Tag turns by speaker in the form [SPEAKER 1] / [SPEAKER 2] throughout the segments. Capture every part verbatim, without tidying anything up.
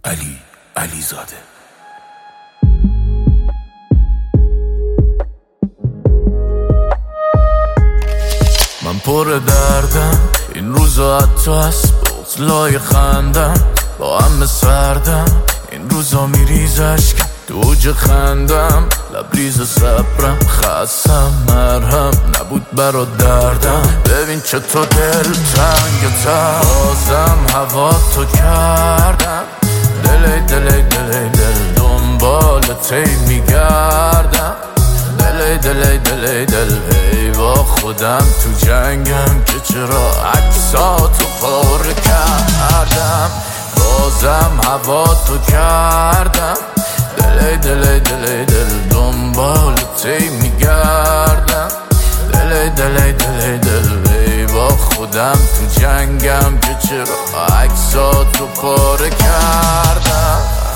[SPEAKER 1] علی علی زاده. من پر دردم این روزا، حتی از بغضلای خندم با همه سردم. این روزا میریز اشکم تو اوج خندم، لبریز صبرم خستم، مرهم نبود برا دردم. ببین چطور دل تنگتم، بازم هوا تو کردم. دلی دلی دلی دل دنبالت هی میگردم. دلی دلی دلی دل ای با خودم تو جنگم که چرا عکساتو پر کردم. بازم هوا تو کردم. دلی دلی دلی دل دنبالت هی میگردم. دلی دلی دلی دل ای با خودم تو جنگم که چرا عکساتو پر کردم.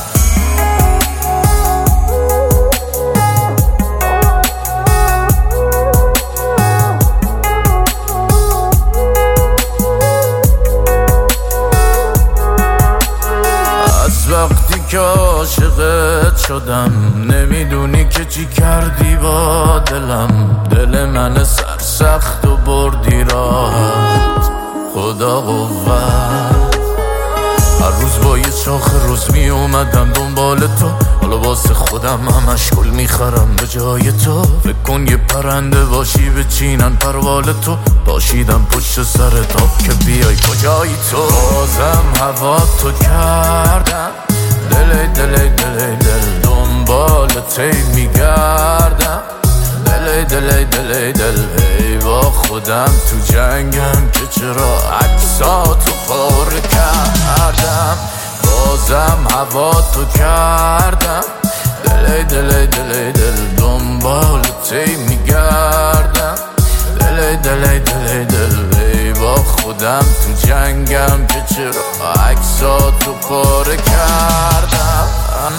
[SPEAKER 1] وقتی که عاشقت شدم نمیدونی که چی کردی با دلم. دل من سرسخت و بردی راحت، خدا قوت. هر روز با یه شاخ روز می اومدم دنبال تو، حالا واسه خودم همش گل میخرم به جای تو. فکر کن یه پرنده باشی بچینن پروال تو، باشیدم پشت سر تاب که بیای کجایی تو. بازم هوا تو کردم. دلی دلی دلی دل دنبالت هی میگردم. دلی دلی دلی دل ای با خودم تو جنگم که چرا عکساتو پر کردم. بازم هوا تو کردم. دلی دلی دلی دل دنبالت هی میگردم. دلی دلی دلی دل ای با خودم تو جنگم که چرا عکساتو پر کردم.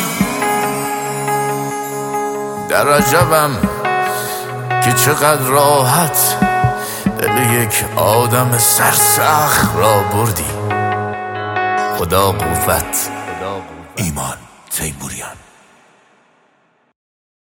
[SPEAKER 1] در عجبم که چقدر راحت دل یک آدم سرسخت را بردی. خدا قوت. ایمان تیموریان.